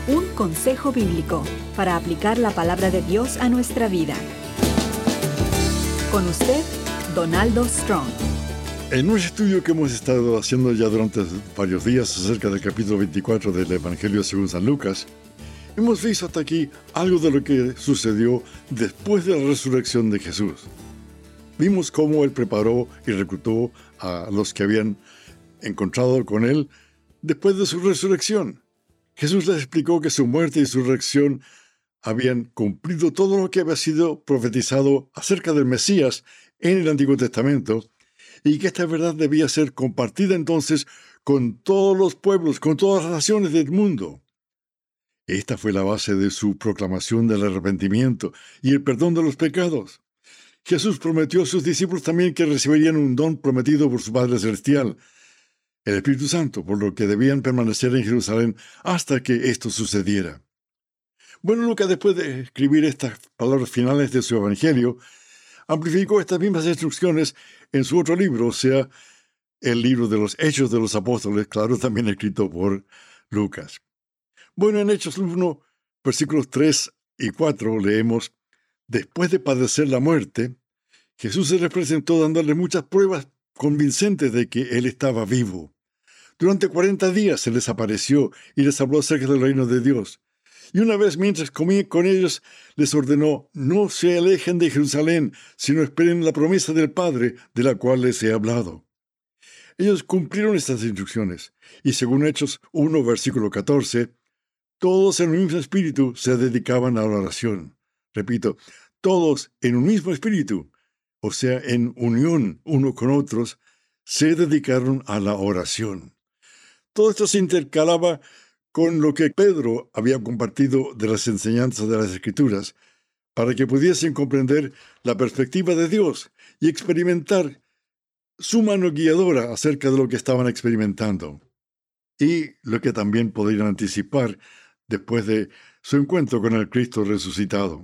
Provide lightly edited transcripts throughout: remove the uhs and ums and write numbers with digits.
Un consejo bíblico para aplicar la palabra de Dios a nuestra vida. Con usted, Donaldo Strong. En un estudio que hemos estado haciendo ya durante varios días acerca del capítulo 24 del Evangelio según San Lucas, hemos visto hasta aquí algo de lo que sucedió después de la resurrección de Jesús. Vimos cómo Él preparó y reclutó a los que habían encontrado con Él después de su resurrección. Jesús les explicó que su muerte y su resurrección habían cumplido todo lo que había sido profetizado acerca del Mesías en el Antiguo Testamento y que esta verdad debía ser compartida entonces con todos los pueblos, con todas las naciones del mundo. Esta fue la base de su proclamación del arrepentimiento y el perdón de los pecados. Jesús prometió a sus discípulos también que recibirían un don prometido por su Padre Celestial, el Espíritu Santo, por lo que debían permanecer en Jerusalén hasta que esto sucediera. Bueno, Lucas, después de escribir estas palabras finales de su Evangelio, amplificó estas mismas instrucciones en su otro libro, o sea, el libro de los Hechos de los Apóstoles, claro, también escrito por Lucas. Bueno, en Hechos 1, versículos 3 y 4 leemos: después de padecer la muerte, Jesús se les presentó dándole muchas pruebas convincentes de que Él estaba vivo. Durante 40 días se les apareció y les habló acerca del reino de Dios. Y una vez mientras comía con ellos, les ordenó: no se alejen de Jerusalén, sino esperen la promesa del Padre, de la cual les he hablado. Ellos cumplieron estas instrucciones, y según Hechos 1, versículo 14, todos en un mismo espíritu se dedicaban a la oración. Repito, todos en un mismo espíritu, o sea, en unión uno con otros, se dedicaron a la oración. Todo esto se intercalaba con lo que Pedro había compartido de las enseñanzas de las Escrituras, para que pudiesen comprender la perspectiva de Dios y experimentar su mano guiadora acerca de lo que estaban experimentando, y lo que también podrían anticipar después de su encuentro con el Cristo resucitado.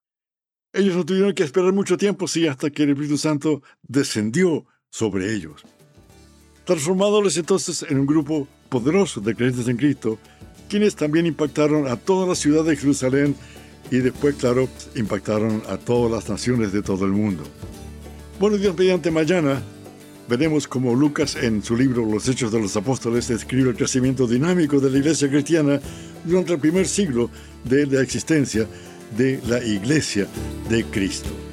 Ellos no tuvieron que esperar mucho tiempo, sí, hasta que el Espíritu Santo descendió sobre ellos, transformándoles entonces en un grupo poderoso de creyentes en Cristo, quienes también impactaron a toda la ciudad de Jerusalén y después, claro, impactaron a todas las naciones de todo el mundo. Bueno, Dios mediante, mañana veremos cómo Lucas, en su libro Los Hechos de los Apóstoles, describe el crecimiento dinámico de la iglesia cristiana durante el primer siglo de la existencia de la Iglesia de Cristo.